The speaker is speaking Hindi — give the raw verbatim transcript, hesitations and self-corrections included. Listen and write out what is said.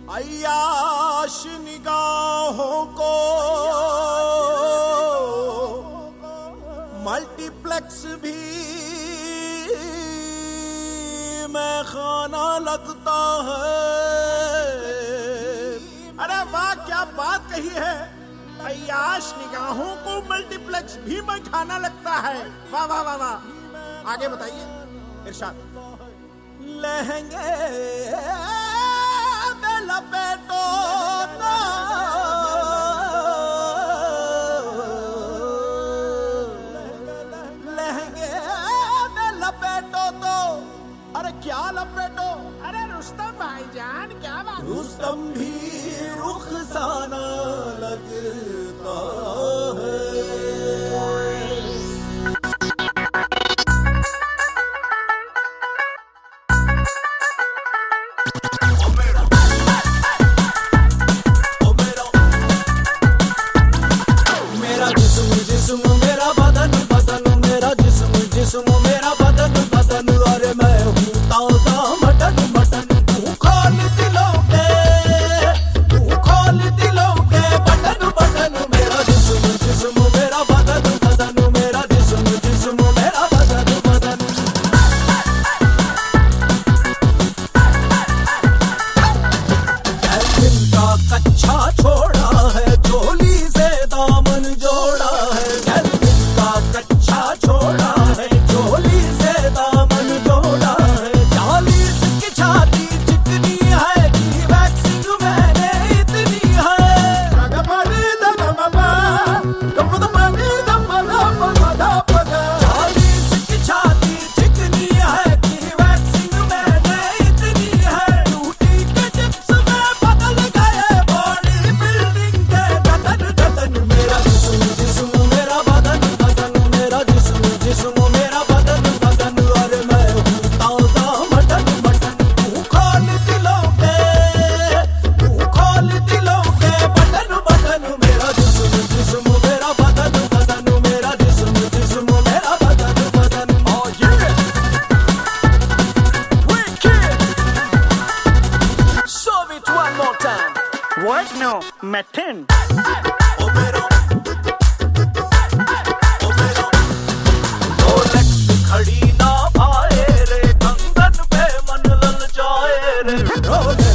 अय्याश निगाहों को मल्टीप्लेक्स भी मैं खाना लगता है। अरे वाह, क्या बात कही है। अय्याश निगाहों को मल्टीप्लेक्स भी मैं खाना लगता है। वाह वाह वाह वाह। आगे बताइए इरशाद। लहंगे में लपेटो ना, लहंगे में लपेटो तो, अरे क्या लपेटो, अरे रुस्तम भाईजान क्या बात। रुस्तम भी रुखसाना लगता है। मेरा बदन बदन मेरा जिस्म जिस्म मेरा बदन बदन, अरे मैं हूँ ताजा मटन मटन। तू खोल दिलों के, तू खोल दिलों के बटन बटन। मेरा जिस्म जिस्म मेरा बदन बदन मेरा जिस्म जिस्म मेरा बदन बदन। दिल का कच्चा छोड़ा है, चोली से दामन जोड़ा है। कच्चा छोड़ा है, चोली से दामन जोड़ा है। चालीस की छाती चिकनी है कि वैक्सिंग मैंने इतनी है। चालीस की छाती चिकनी है कि वैक्सिंग मैंने इतनी है। ड्यूटी के टिप्स में बदल गए बॉडी बिल्डिंग के गदन गदन। मेरा जिस्म जिस्म मेरा बदन मेरा जिस्म जिस्म मेरा बदन बदन, अरे मैं हूँ ताजा मटन मटन। तू खोल दिलों के, तू खोल दिलों के बटन बटन। मेरा जिस्म जिस्म मेरा बदन बदन मेरा जिस्म जिस्म मेरा बदन बदन। Oh yeah, wicked. Serve it one more time. What no, Martin. Oh मेरा खड़ी ना भाए रे, कंगन पे मन लल जाए रे।